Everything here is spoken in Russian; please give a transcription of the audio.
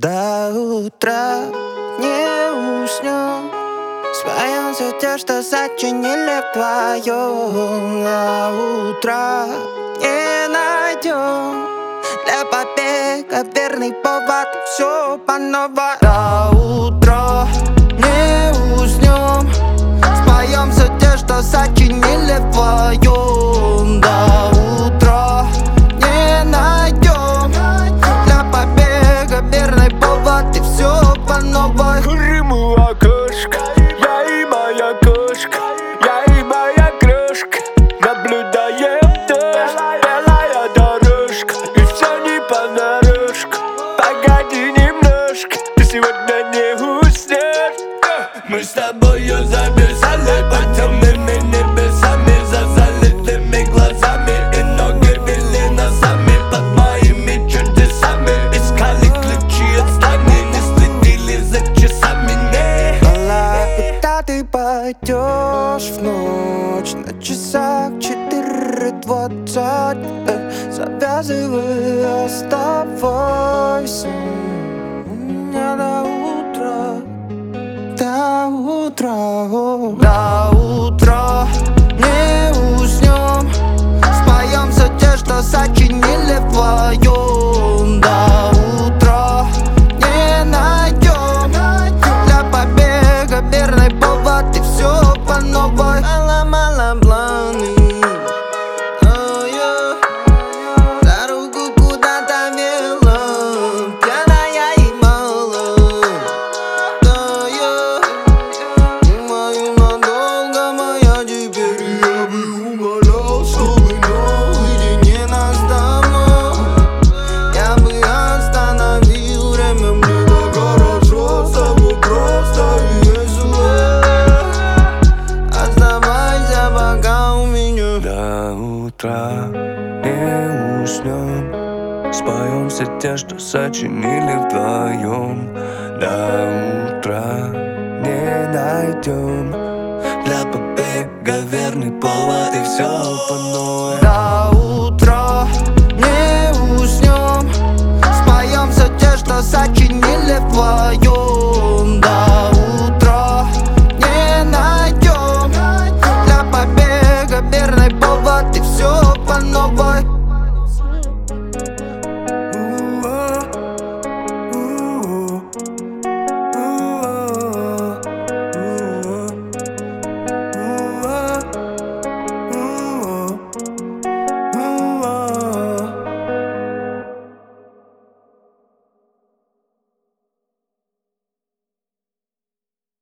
До утра не уснем, споем все те, что сочинили вдвоем. До утра не найдем для побега верный повод, и все по новой. До утра не уснем, споем все те, что сочинили вдвоем. До утра не найдем для побега верный повод, и все по новой. Крыму окошко, я и моя кошка, я и моя крошка. Наблюдаем дождь, белая дорожка, и все не понарошку. Погоди немножко, ты сегодня не уснешь. Мы с тобою забежали по темными небесами, за залитыми глазами, и ноги вели носами под моими чудесами. Искали ключи от зданий, не следили за часами, не. Мала, куда ты пойдешь в ночь? На часах 4:20. Завязывай, оставайся у меня до утра. До утра, до утра не уснем, споем все те, что сочинили вдвоем. До утра не найдем для побега верный повод, и все по новой. Мало планы, за руку куда-то вела, пьяная и мало. Надолго моя, теперь я бы умолял, чтобы наедине нас домой. Я бы остановил время, мне так хорошо с тобой просто и весело. Оставайся пока у меня. До утра не уснем, споем все те, что сочинили вдвоем. До утра не найдем для побега верный повод, и все по новой. До утра не уснем, споем все те, что сочинили вдвоем.